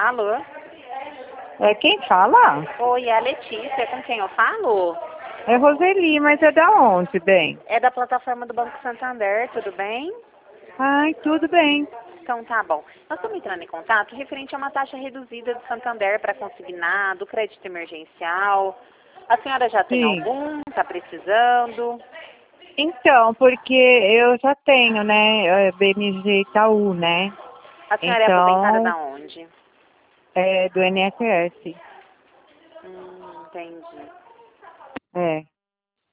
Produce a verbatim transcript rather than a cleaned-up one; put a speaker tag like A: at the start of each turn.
A: Alô?
B: É quem fala?
A: Oi, é a Letícia, com quem eu falo?
B: É Roseli, mas é da onde, bem?
A: É da plataforma do Banco Santander, tudo bem?
B: Ai, tudo bem.
A: Então tá bom. Nós estamos entrando em contato referente a uma taxa reduzida do Santander para consignado, crédito emergencial. A senhora já tem
B: Sim.
A: algum? Está precisando?
B: Então, porque eu já tenho, né, é, B M G Itaú, né?
A: A senhora é aposentada
B: Então,
A: da onde?
B: é do I N S S.
A: Hum, entendi.
B: É.